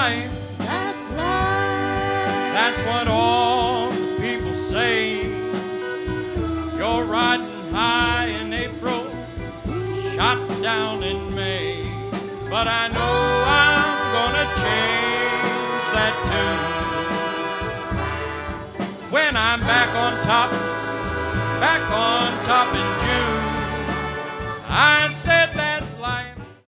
life. That's life. That's what all the people say. You're riding high in April, shot down in May. But I know I'm gonna change that tune when I'm back on top in June.